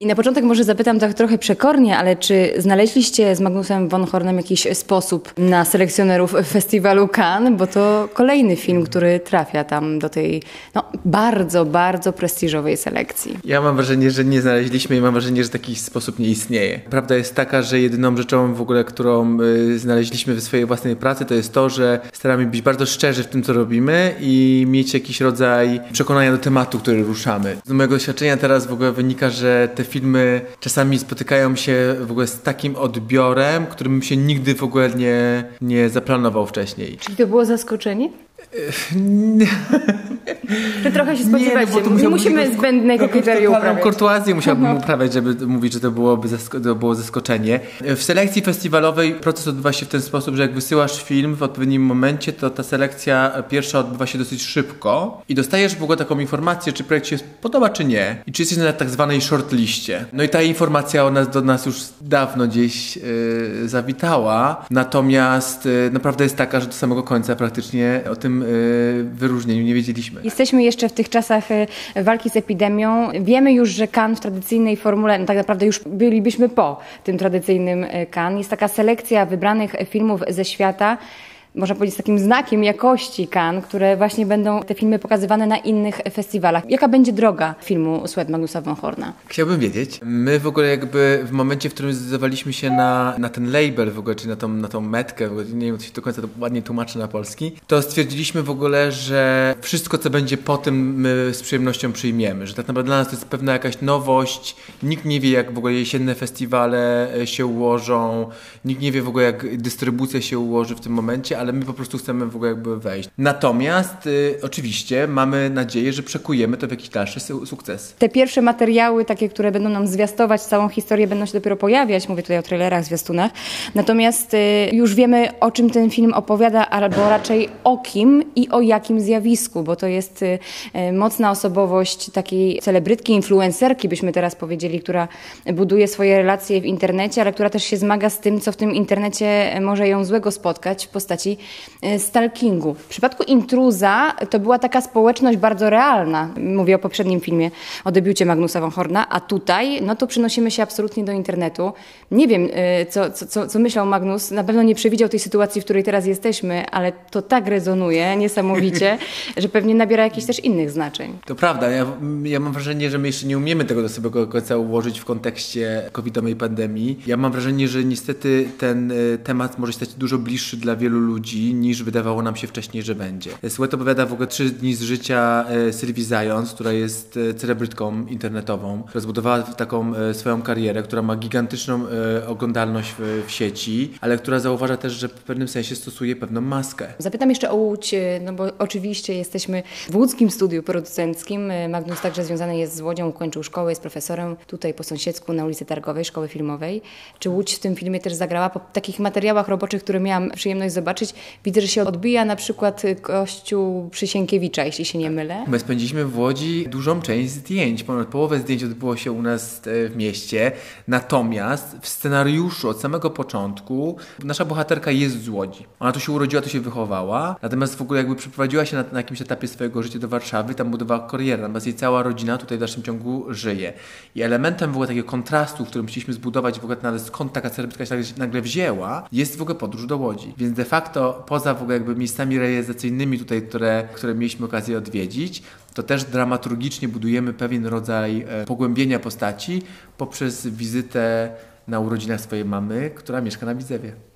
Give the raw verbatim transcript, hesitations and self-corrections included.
I na początek może zapytam tak trochę przekornie, ale czy znaleźliście z Magnusem von Hornem jakiś sposób na selekcjonerów festiwalu Cannes? Bo to kolejny film, który trafia tam do tej no, bardzo, bardzo prestiżowej selekcji. Ja mam wrażenie, że nie znaleźliśmy i mam wrażenie, że taki sposób nie istnieje. Prawda jest taka, że jedyną rzeczą w ogóle, którą y, znaleźliśmy w swojej własnej pracy, to jest to, że staramy być bardzo szczerzy w tym, co robimy i mieć jakiś rodzaj przekonania do tematu, który ruszamy. Z mojego doświadczenia teraz w ogóle wynika, że te filmy czasami spotykają się w ogóle z takim odbiorem, którym się nigdy w ogóle nie, nie zaplanował wcześniej. Czyli to było zaskoczenie? Czy trochę się spodziewacie? Nie, no nie musimy zbędnego kryterium uprawiać. Kurtuazję musiałbym uprawiać, żeby mówić, że to byłoby zasko- to było zaskoczenie. W selekcji festiwalowej proces odbywa się w ten sposób, że jak wysyłasz film w odpowiednim momencie, to ta selekcja pierwsza odbywa się dosyć szybko i dostajesz w ogóle taką informację, czy projekt ci się podoba, czy nie. I czy jesteś na tak zwanej shortliście. No i ta informacja o nas, do nas już dawno gdzieś yy, zawitała. Natomiast yy, naprawdę jest taka, że do samego końca praktycznie o tym yy, wyróżnieniu nie wiedzieliśmy. Jesteśmy jeszcze w tych czasach walki z epidemią. Wiemy już, że Cannes w tradycyjnej formule, no tak naprawdę już bylibyśmy po tym tradycyjnym Cannes. Jest taka selekcja wybranych filmów ze świata, można powiedzieć, z takim znakiem jakości Cannes, które właśnie będą te filmy pokazywane na innych festiwalach. Jaka będzie droga filmu Sweat Magnusa von Horna? Chciałbym wiedzieć. My w ogóle jakby w momencie, w którym zdecydowaliśmy się na, na ten label w ogóle, czyli na tą, na tą metkę, w ogóle, nie wiem, to się do końca to ładnie tłumaczy na polski, to stwierdziliśmy w ogóle, że wszystko, co będzie po tym, my z przyjemnością przyjmiemy. Że tak naprawdę dla nas to jest pewna jakaś nowość. Nikt nie wie, jak w ogóle jesienne festiwale się ułożą. Nikt nie wie w ogóle, jak dystrybucja się ułoży w tym momencie, ale my po prostu chcemy w ogóle jakby wejść. Natomiast y, oczywiście mamy nadzieję, że przekujemy to w jakiś dalszy su- sukces. Te pierwsze materiały, takie, które będą nam zwiastować całą historię, będą się dopiero pojawiać. Mówię tutaj o trailerach, zwiastunach. Natomiast y, już wiemy, o czym ten film opowiada, albo raczej o kim i o jakim zjawisku, bo to jest y, y, mocna osobowość takiej celebrytki, influencerki, byśmy teraz powiedzieli, która buduje swoje relacje w internecie, ale która też się zmaga z tym, co w tym internecie może ją złego spotkać w postaci stalkingu. W przypadku Intruza to była taka społeczność bardzo realna. Mówię o poprzednim filmie, o debiucie Magnusa von Horna, a tutaj no to przenosimy się absolutnie do internetu. Nie wiem, co, co, co myślał Magnus. Na pewno nie przewidział tej sytuacji, w której teraz jesteśmy, ale to tak rezonuje niesamowicie, że pewnie nabiera jakichś też innych znaczeń. To prawda. Ja, ja mam wrażenie, że my jeszcze nie umiemy tego do sobie do końca ułożyć w kontekście covidowej pandemii. Ja mam wrażenie, że niestety ten y, temat może stać dużo bliższy dla wielu ludzi, niż wydawało nam się wcześniej, że będzie. Sweat opowiada w ogóle trzy dni z życia e, Sylwii Zając, która jest e, celebrytką internetową, która zbudowała taką e, swoją karierę, która ma gigantyczną e, oglądalność w, w sieci, ale która zauważa też, że w pewnym sensie stosuje pewną maskę. Zapytam jeszcze o Łódź, no bo oczywiście jesteśmy w łódzkim studiu producenckim. Magnus także związany jest z Łodzią, ukończył szkołę, jest profesorem tutaj po sąsiedzku na ulicy Targowej, Szkoły Filmowej. Czy Łódź w tym filmie też zagrała? Po takich materiałach roboczych, które miałam przyjemność zobaczyć, widzę, że się odbija na przykład kościół przy Sienkiewicza, jeśli się nie mylę. My spędziliśmy w Łodzi dużą część zdjęć. Ponad połowę zdjęć odbyło się u nas w mieście. Natomiast w scenariuszu od samego początku nasza bohaterka jest z Łodzi. Ona tu się urodziła, tu się wychowała. Natomiast w ogóle jakby przeprowadziła się na, na jakimś etapie swojego życia do Warszawy, tam budowała karierę. Natomiast jej cała rodzina tutaj w dalszym ciągu żyje. I elementem w ogóle takiego kontrastu, który chcieliśmy zbudować w ogóle nawet skąd taka celebrytka się nagle wzięła, jest w ogóle podróż do Łodzi. Więc de facto poza w ogóle jakby miejscami rejestracyjnymi tutaj, które, które mieliśmy okazję odwiedzić, to też dramaturgicznie budujemy pewien rodzaj e, pogłębienia postaci poprzez wizytę na urodzinach swojej mamy, która mieszka na Widzewie.